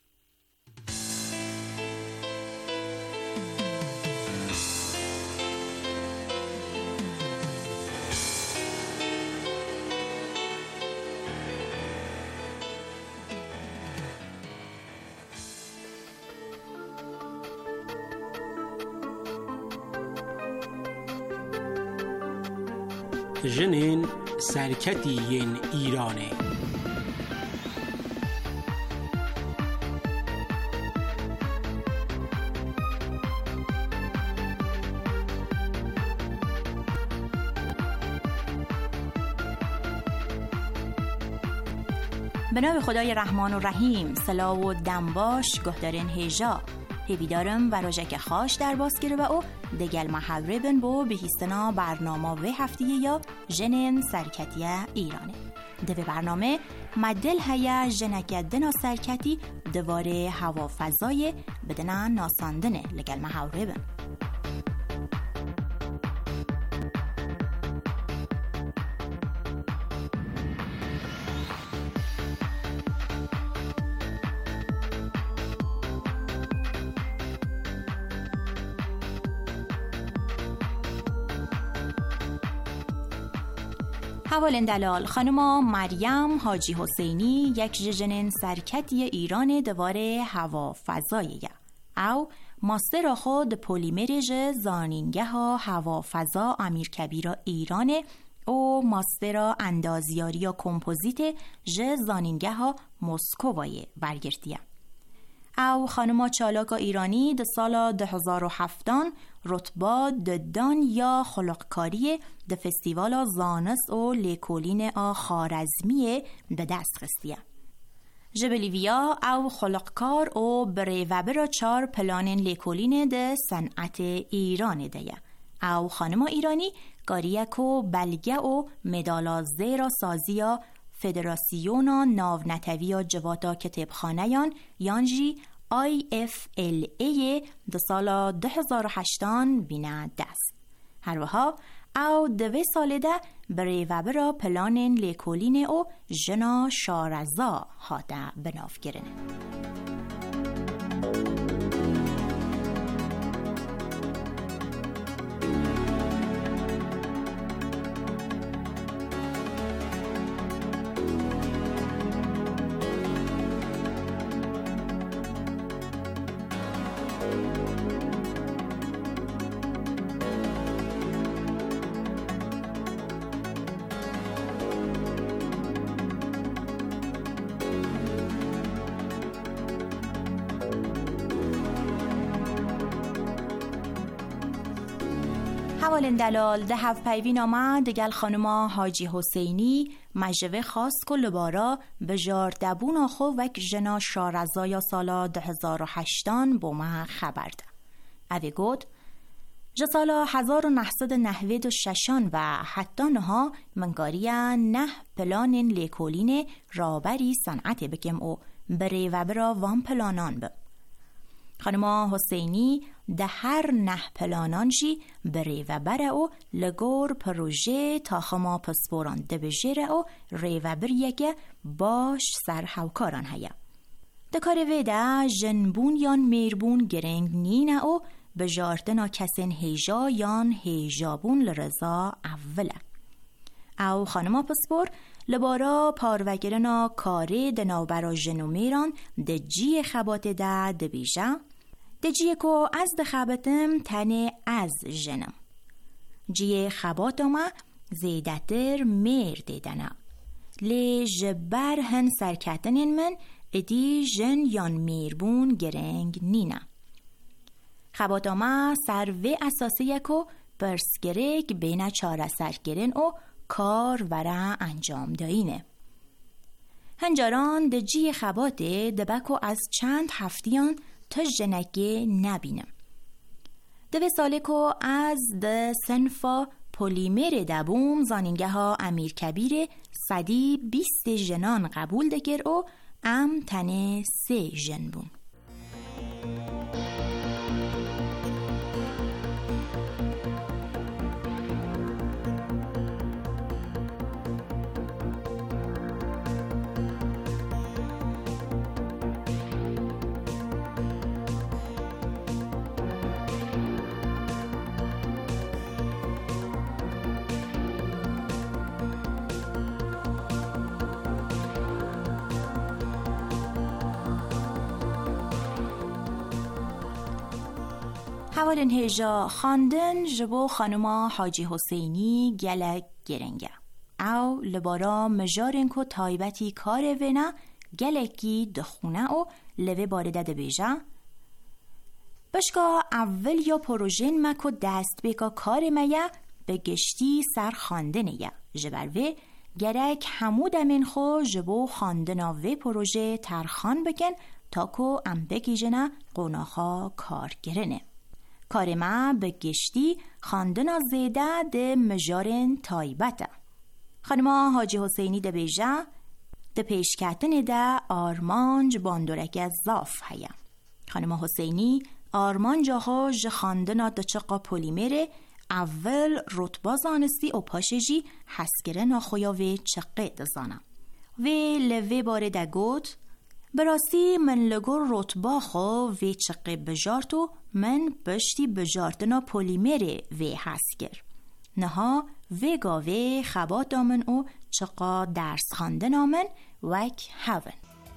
جنین سرکتیین ایرانه. به نام خدای رحمان و رحیم. سلا و دنباش گهدارین هیجا هیویدارم و روژک خاش در باز گیره و او دگل محوره بن بو بهیستنا برنامه و هفتیه یا جنین سرکتیه ایرانه. دوی برنامه مدل هیا جنک دنا سرکتی دواره هوا فضای بدنا ناساندنه لگل محوره بن. حوالن دلال خانم مریم حاجی حسینی یک جنین سرکتی ایران دواره هوا فضاییه او ماستر خود پولیمرژ زانینگه ها هوا فضا امیرکبیر ایران او ماستر اندازیاری یا کمپوزیت ژ زانینگه ها مسکوای برگرتیه. او خانم چالاک ایرانی ده سال 2007 رتبه ددان یا خلقکاری ده فستیوال زانست و لیکولین خارزمی به دست خستیه. جبلیویا او خلقکار و بری وبر 4 پلانین لیکولین ده صنعت ایران ده. او خانم ایرانی گاریک و بلگه و مدالا زیرا سازیا فدراسیون ناو نتوی جواتا کتبخانه یانجی IFLA ده سال 2008 بینه دست. هر وها او دوی ساله ده بری وبرا پلانین لیکولین او جنا شارزا هاده بناف گرنه. حوالن دلال ده هف پیوین آمد دگل خانما حاجی حسینی مجوه خواست که لبارا به جاردبون آخو وک جنا شارزا یا سالا 2008 با ما خبر ده. اوی گود جسالا 1996 و حتی نها منگاریا نه پلانین لیکولین رابری صنعت بکم او بری و برا وان پلانان به. خانما حسینی ده هر نه پلانان جی بری و بره او لگور پروژه تا خما پسپوران ده بجره او ری و بریه که باش سر حوکاران هیا. ده کار ویده جنبون یان میربون گرنگ نینه او بجاردنا کسین هیجا یان هیجابون لرزا اوله. او خانما پسپور لبارا پاروگرنا کاری دناو برا جنو میران ده جی خبات ده بیجه ده جی که از ده خباتم تنه از جنم جی خباتم زیدتر میر دیدنه لی جبر هن سرکتنین من ادی جن یان میربون گرنگ نینه خباتم سروه اساسی که برسگرگ بین چاره سرگرن او کار وره انجام داینه. هنجاران ده جی خباته دبکو از چند هفتیان تا جنگه نبینم. ده ساله که از ده سنفا پولیمر دبوم زانینگه ها امیر کبیر 120 جنان قبول دگر او ام تنه 3 جن بون. حوالن هجا خاندن جبو خانما حاجی حسینی گلک گرنگه او لبارا مجارن که تایبتی کار وینا گلکی دخونه و لوه بارده ده بیجه بشکا اول یا پروژین مکو دست بکا کار میا به گشتی سر خاندنه یا جبروه گرک همو دمین خو جبو خاندنا و پروژه ترخان بکن تا که ام بگیجنه قناخا کار گرنه کار ما به گشتی خاندنا زیده ده مجارن تایبته. خانما حاجی حسینی ده بیجه ده پیشکتن ده آرمانج باندورک از زاف هیا. خانما حسینی آرمانج ها جه خاندنا ده چقا پولیمره اول رتبا زانستی و پاشجی حسگره ناخویاوی چقه ده زانم. وی لوی باره ده گود براستی من لگور رتبا خو وی چقه بجارتو من بشتی بجاردنا پولیمره وی حسگر نها وی گاوی خبات آمن او چقا درس خاندن آمن وک هون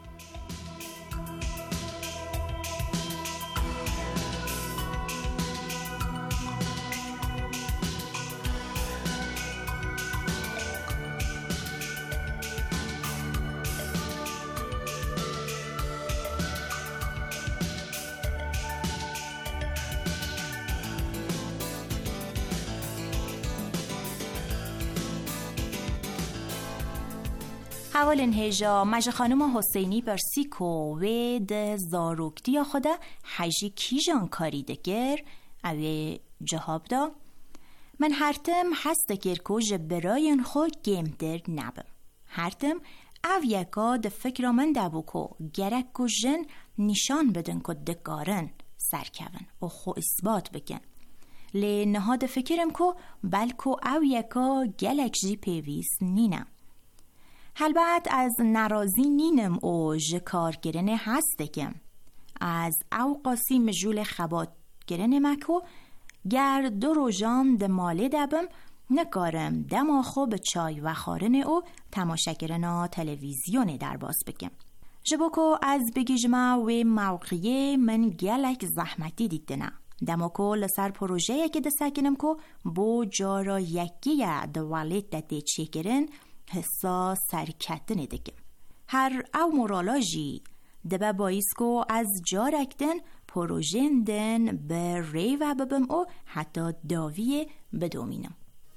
حوالن هجا مجه خانم حسینی برسیکو و ده زاروکتی خدا حجی کی جان کاری دگر اوی جواب دا من هرتم هست دگر کو جبراین خود گیم در نبم هرتم او یکا ده فکر من دبو کو گرک کو جن نشان بدن کو دگارن سرکون و خو اثبات بکن لی نها ده فکرم کو بلکو او یکا گلک جی پیویز نینم البته از نرازی نینم او جکار گرنه هست دکم از او قاسی مجول خبات گرنه مکو گر دو روژان ده ماله دبم نکارم دماخو به چای و خارن او تماشاگرنا تلویزیون در باز بکم جبوکو از بگیجما و موقعی من گلک زحمتی دیدنه دماکو لسر پروژه که ده سکنم کو بو جارا یکیه ده والد ده چه گرن حسا سرکتن دگم هر او مورالاجی دبا بایسکو از جارکتن پروژندن به ری و ببم و حتی داوی بدومینم.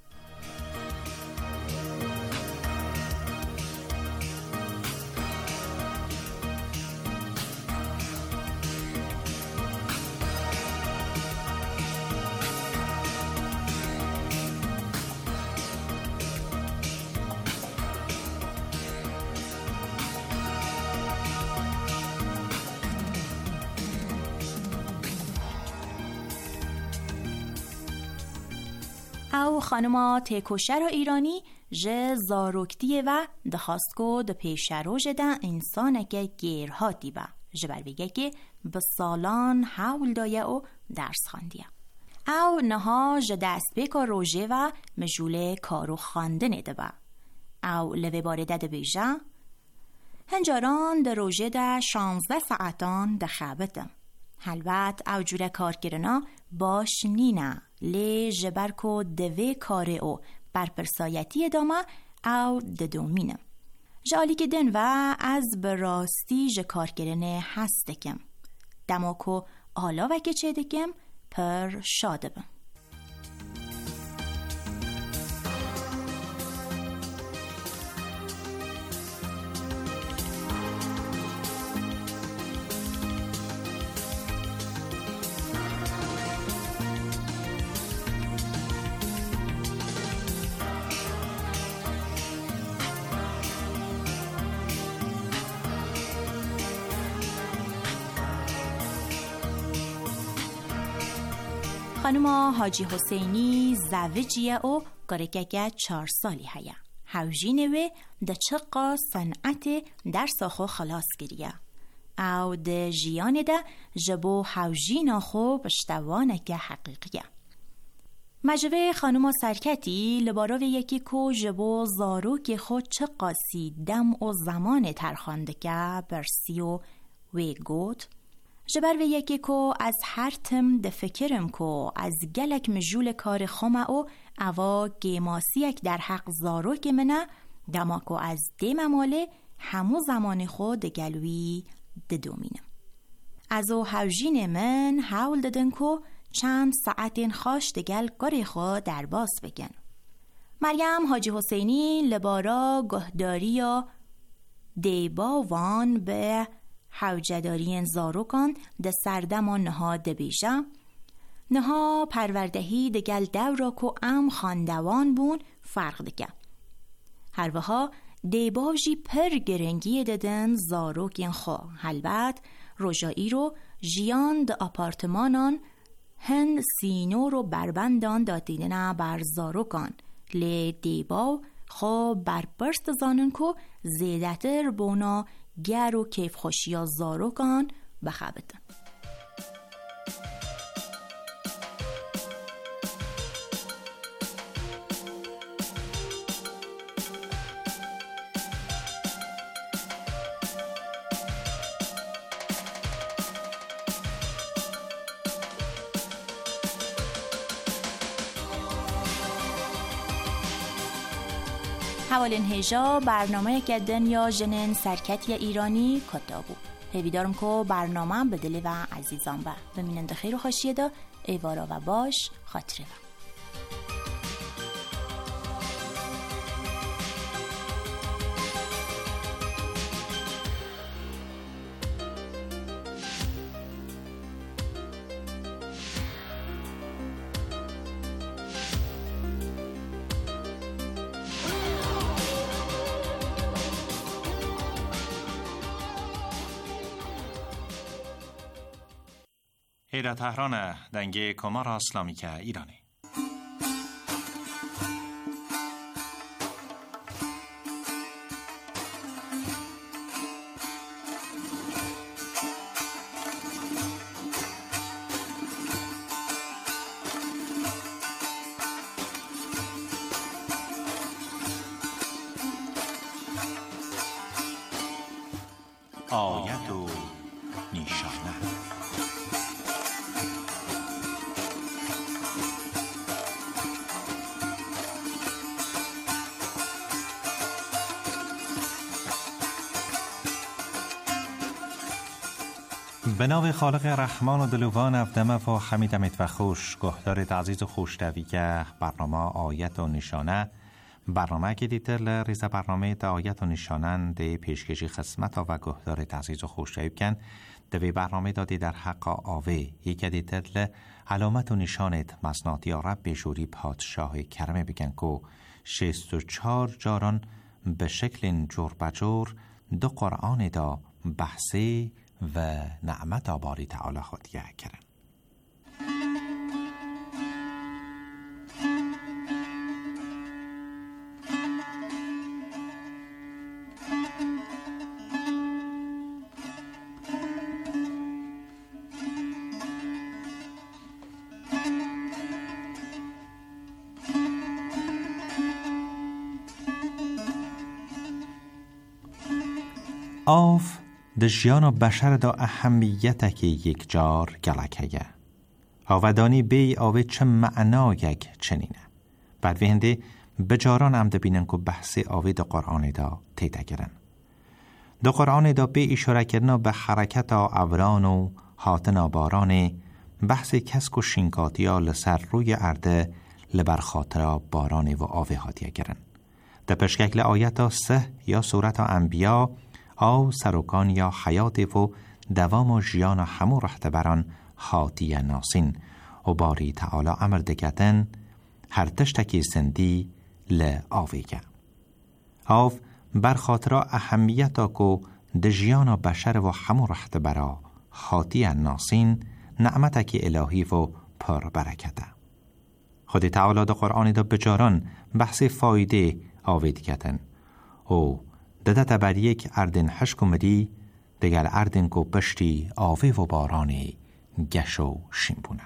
او خانما تکوشر ایرانی جه زاروکتیه و دخواست که ده پیشه رو جده انسانه که گیرهاتی با جبر بگه که به سالان حول دایه و درس خاندیه. او نها جه دست بکا روژه و مجوله کارو خانده نده با. او لوه بارده ده بیجه هنجاران ده روژه ده 16 ساعتان ده خوابتم. البته او جوره کار کرنا باش نینه لی جبر کو دوی کاره او برپرسایتی دامه او ددومینم. جالی که دن و از براستی ج کار کرنه هست دکم. دما کو آلا و که چه دکم پر شاده بم. خانم حاجی حسینی زوجیه و گرگه 4 سالی هیا. حوجینه و ده چقا صنعت درس خو خلاص گریه. او ده جیان ده جبو حوجین خو پشتوانه که حقیقیه. مجوه خانم سرکتی لباراوی یکی که جبو زارو که خود چقا سی دم و زمان ترخانده که برسی و گوت جبر و یکی کو از هر تم ده فکرم کو از گلک مجول کار خومه و اوا گیماسیک در حق زارو که منه دماکو از دی مماله همو زمان خود ده گلوی ده دومینم. از او حوجین من حول دادن کو چند ساعتین خوش ده گل کاری خود در باز بگن. مریم حاجی حسینی لبارا گهداری یا دیبا وان به حوجدارین زاروکان ده سردم و نها ده بیجه نها پروردهی ده گل دورا کو ام خاندوان بون فرق دکه. هر وها دیباوجی پر گرنگی دادن زاروکین خو حلبت روژایی رو جیان ده آپارتمانان هن سینو رو بربندان دادیدنه بر زاروکان لی دیباو خو برپرست زانن کو زیدتر بونا گر و کیف خوشی ها زاروکان بخوابتن. حوالین هجا برنامه کدن یا جنن سرکتی ایرانی کتابو هیویدارم که برنامه به دل و عزیزان با بمیننده خیر و خوشیه دا ایوارا و باش خاطره و ایران تهران دنگه کمار اسلامی که ایرانی آیت و نیشانه به نام خالق رحمان و دلوان افدمه و حمیدمت و خوش گهدار عزیز و خوشتویگه برنامه آیت و نشانه برنامه که دیتر ریزه برنامه دا آیت و نشانن ده پیشکشی خدمت و گهدار عزیز و خوشتویگ کن دوی برنامه دادی در حق آوه یکی دیتر علامت و نشانت مصناتی رب شوری پادشاه کرمه بگن که 64 جاران به شکل جور بجور دو قرآن دا بحثی و نعمت باری تعالی خودیه کرن. آف د ژیان بشر دا اهمیت که یک جار گلکه آودانی بی آوه چه معنا یک چنینه بعد وینده بجاران هم دبینن که بحث آوه دا قرآن دا تیده گرن دا قرآن دا بی اشاره کرنا به حرکت اوران و هاتنا باران بحث کسک و شینکاتی ها لسر روی ارده لبرخاطر باران و آوه هاتیه گرن دا پشککل آیت سه یا صورت انبیا او سروکان یا حیات و دوام و جیان و همو رهتبران حاتی ناسین و باری تعالی امر دکتن هر تشتکی سندی لآویگه او برخاطر اهمیتا کو د جیان و بشر و همو رهتبرا حاتی ناسین نعمتکی الهی و پر برکته خود تعالی دا قرآن دا بجاران بحث فایده آوید کتن او داده بر یک اردن حشک مدی دیگر اردن کو پشتی آوه و بارانی گش و شیمبونه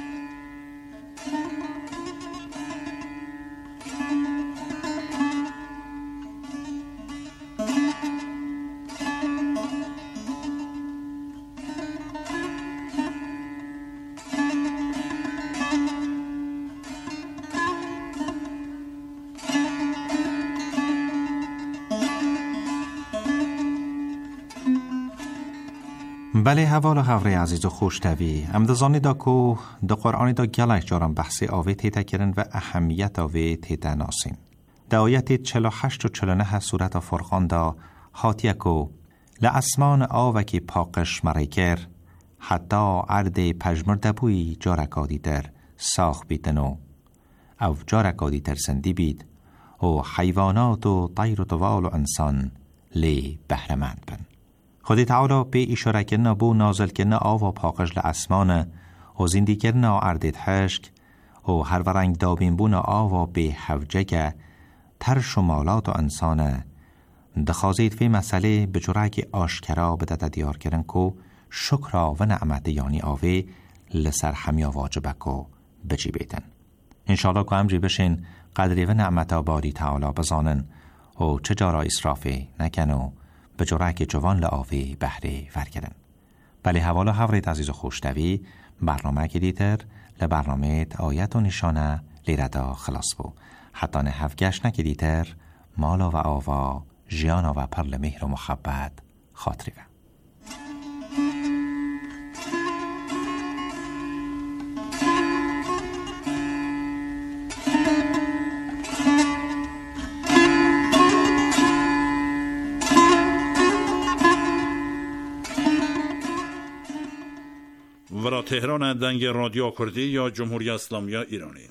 بله حوال و خبری عزیز و خوشتوی امدازانی دا که دا قرآنی دا گلک جارم بحثی آوه تیتا کرن و اهمیت آوه تیتا ناسین دا آیت 48 و 49 سورت فرقان دا حاتیه که لعصمان آوه که پاقش مریکر حتی عرد پجمرده بوی جارکادی در ساخ بیدن او جارکادی در زندی بید و حیوانات و طیر و دوال و انسان لی بهرمند بن خودی تعالی به اشاره کرنا بو نازل کرنا آوا پاقش لعصمان و زندی کرنا اردید حشک و هر ورنگ دابین بونا آوا به حوجه تر شمالات و انسانه دخوازید فی مسئله بجرعک آشکرا بدده دیار کرن که شکرا و نعمت یعنی آوه لسر همیا واجبه که بجی بیدن انشاءالله که همجی بشین قدری و نعمت باری تعالی بزانن و چجارا اسرافه نکنو به جرعک جوان لآوه بهره ورگرن بله حوالا حورید عزیز و خوشتوی برنامه که دیتر لبرنامه آیت و نشانه لیردا خلاص بو حتی نه هفگشت نکه دیتر مالا و آوا جیانا و پرل مهر و محبت خاطری و ورا تهران دنگ رادیو کردی یا جمهوری اسلامی ایرانی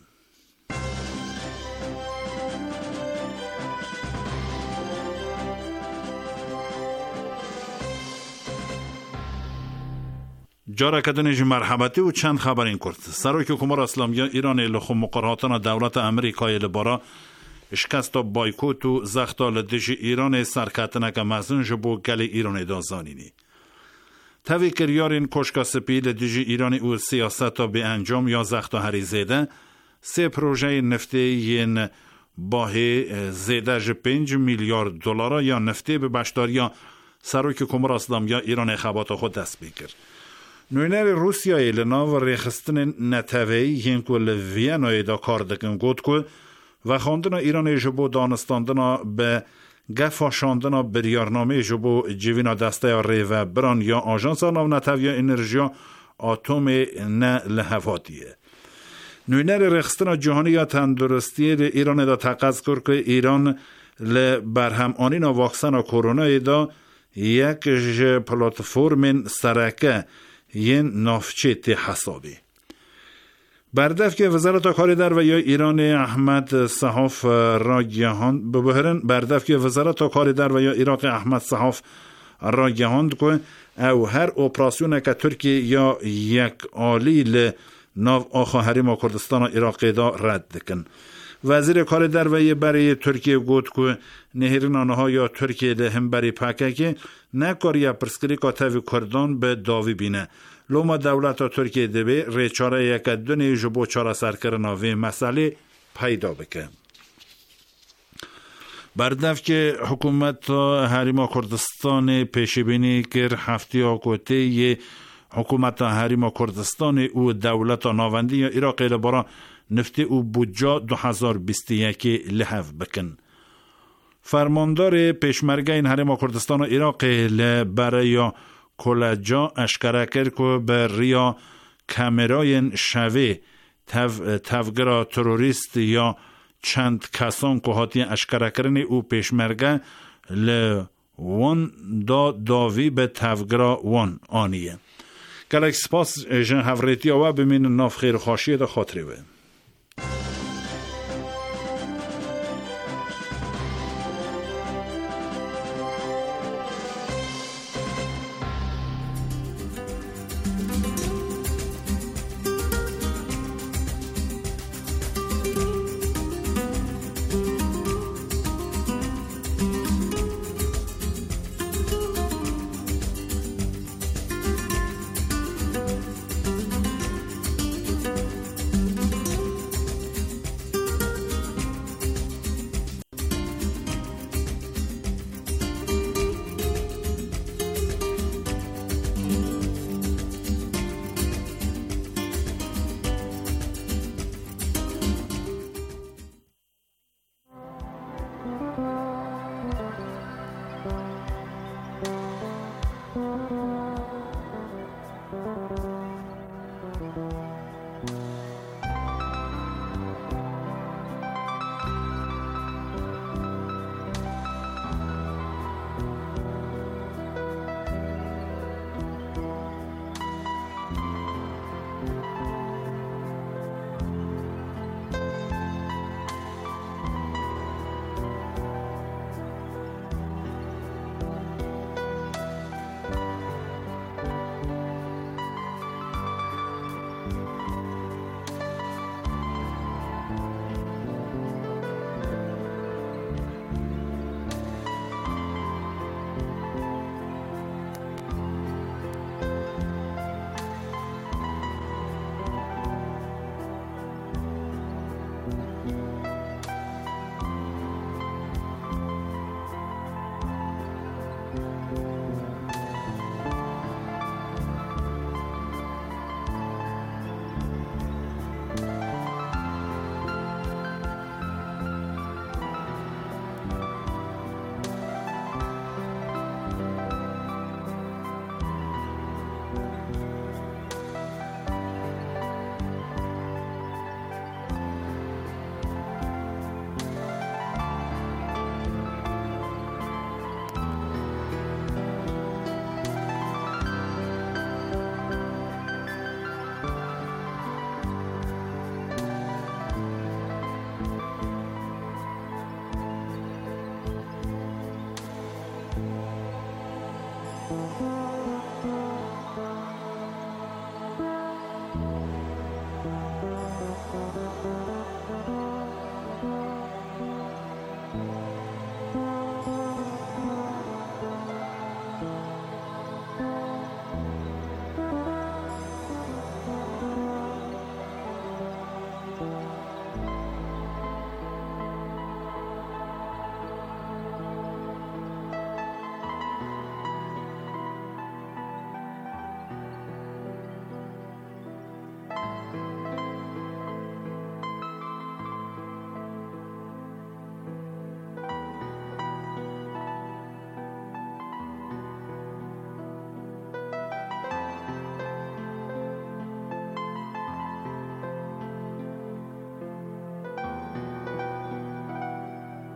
جارا کدنج مرحبتی و چند خبرین کرد سروک حکومت اسلامی ایران لخو مقرراتان دولت امریکای لبارا شکست و بایکوت و زختا لدج ایران سرکتنک مزنج بو گل ایران دازانینی توی کریارین کشکا سپی لدج ایرانی او سیاست به انجام یا زختا هری زیده سه پروژه نفتی ین باه زیده 5 میلیارد دلار یا نفتی به بشداریا سروک حکومت اسلامی ایران خبات خود دست بگیر نوینر روسیای لناو ریخستن نتوی ین کل وینای دا کار دکن گود که و خواندن ایران جبو دانستاندن به گفاشاندن بریارنامه جبو جوینا دسته ریو بران یا آژانس ناو نتویا انرژیا آتوم نه لحواتیه. نوینر رخستن جهانی یا تندرستی ایران دا تقاض کرد که ایران لبرهم آنینا واکسن کرونا دا یک پلتفرم سرکه ین نافچه تی حسابی. بردف که وزارت کار در و یا ایران احمد صحاف را گهاند ببهرن بردف که وزارت کار در و یا عراق احمد صحاف را گهاند که او هر اپراسیون که ترکیه یا یک آلی لناو آخا حریم کردستان عراق دا رد کن. وزیر کار در و برای ترکیه گفت که نهرین آنها یا ترکیه لهم برای پاکه که نکاری پرسکری کاتوی کردان به داوی بینه. لوما دولت ترکیه دبی ریچاره یک دونه جبو چاره سرکرنا و مسئله پیدا بکن. بردف که حکومت حریم کردستان پیشبینی کر هفته آکوته حکومت حریم کردستان او دولت ناوندی یا عراق لبارا نفته او بودجا 2021 لحو بکن. فرماندار پیشمرگه این حریم کردستان و عراق برای کلجا اشکره کرد که به ریا کامرای شوه تفگرا تروریست یا چند کسان که هاتی اشکره کردن او پیشمرگه وان داوی به تفگرا وان آنیه. گلک سپاس جن هفریتی و بمین ناف خیر خاشیه دا خاطره به.